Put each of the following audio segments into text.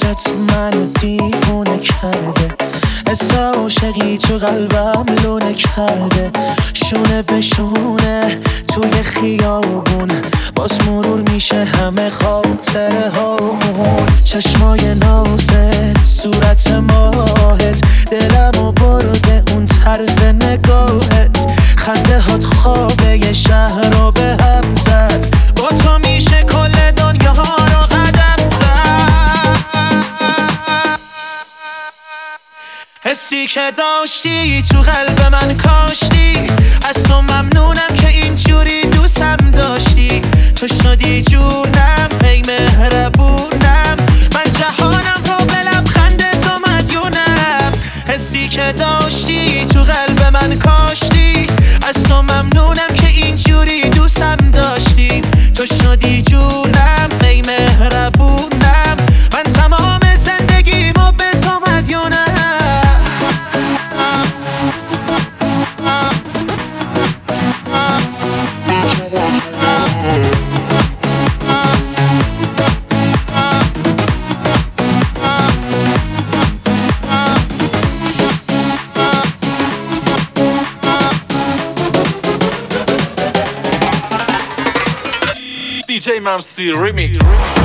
چشات منو دیوونه کرده، حس عاشقی تو قلبم لونه کرده. شونه به شونه توی خیابون باز مرور میشه همه خاطره هامون. چشمای نازت، صورت ماهت، دلمو برده اون طرز نگاهت. خنده هات خوابه یه شهر رو به هم زد، با تو میشه کل دنیا رو قدم زد. حسی که داشتی تو قلب من کاشتی، از تو ممنونم که اینجوری دوستم داشتی. تو شدی جونم، ای مهربونم، من جهانم رو به لبخند تو مدیونم. حسی که داشتی تو قلب من کاشتی، از تو ممنونم که اینجوری دوستم داشتی. تو شدی جونم، ای مهربونم، من تمام زندگیمو به تو مدیونم. DJ Mamsi Remix.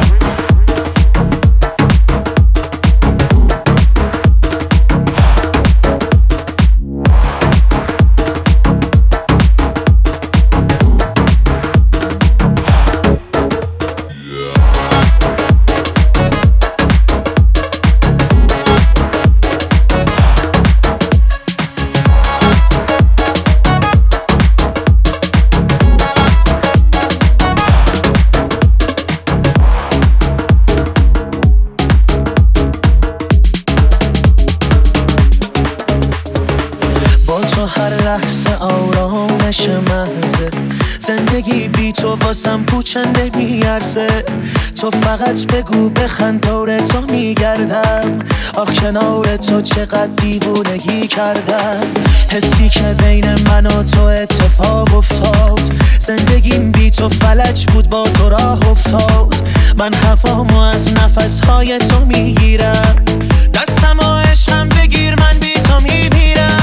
تو هر لحظه آرامش محضه، زندگی بی تو واسم پوچنده میارزه. تو فقط بگو بخند دور تو میگردم، آخ کنار تو چقدر دیوونگی کردم. حسی که بین من و تو اتفاق افتاد، زندگیم بی تو فلج بود با تو راه افتاد. من هوامو از نفسهای تو میگیرم، دستم و عشقم بگیر من بی تو میمیرم.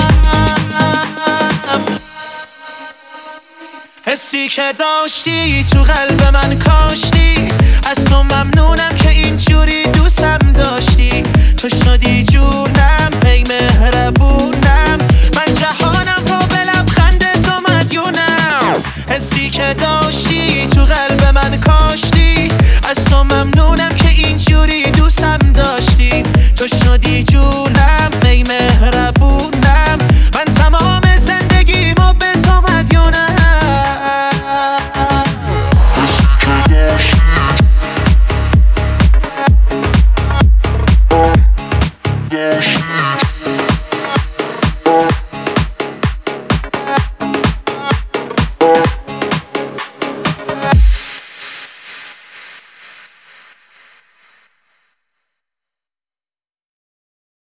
حسی که داشتی تو قلب من کاشتی، از تو ممنونم که اینجوری دوستم داشتی. تو شدی جونم، ای مهربونم، من جهانم رو به لبخند تو مدیونم. حسی که داشتی تو قلب من کاشتی، از تو ممنونم که اینجوری دوستم داشتی. تو شدی جونم.